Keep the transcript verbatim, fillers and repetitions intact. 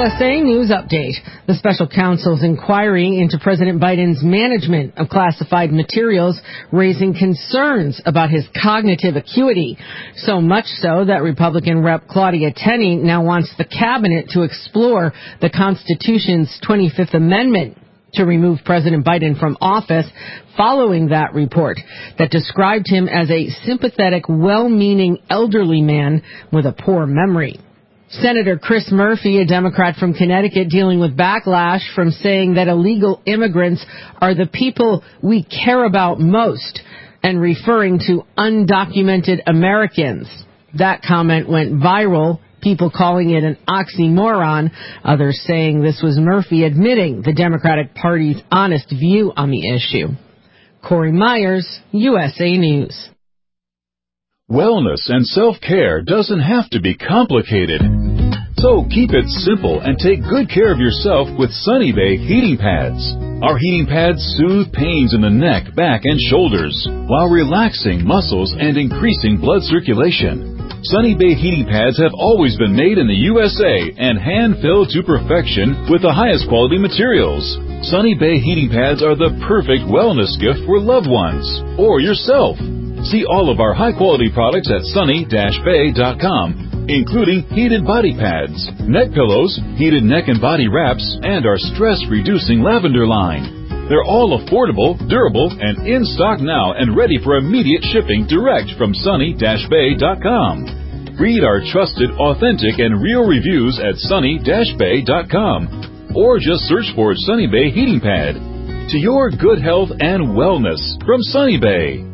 S A News Update. The special counsel's inquiry into President Biden's management of classified materials raising concerns about his cognitive acuity. So much so that Republican Representative Claudia Tenney now wants the cabinet to explore the Constitution's twenty-fifth Amendment to remove President Biden from office following that report that described him as a sympathetic, well-meaning elderly man with a poor memory. Senator Chris Murphy, a Democrat from Connecticut, dealing with backlash from saying that illegal immigrants are the people we care about most and referring to undocumented Americans. That comment went viral, people calling it an oxymoron, others saying this was Murphy admitting the Democratic Party's honest view on the issue. Corey Myers, U S A News. Wellness and self-care doesn't have to be complicated. So keep it simple and take good care of yourself with Sunny Bay heating pads. Our heating pads soothe pains in the neck, back, and shoulders while relaxing muscles and increasing blood circulation. Sunny Bay heating pads have always been made in the U S A and hand-filled to perfection with the highest quality materials. Sunny Bay heating pads are the perfect wellness gift for loved ones or yourself. See all of our high-quality products at sunny dash bay dot com, including heated body pads, neck pillows, heated neck and body wraps, and our stress-reducing lavender line. They're all affordable, durable, and in stock now and ready for immediate shipping direct from sunny dash bay dot com. Read our trusted, authentic, and real reviews at sunny dash bay dot com or just search for Sunny Bay Heating Pad. To your good health and wellness from Sunny Bay.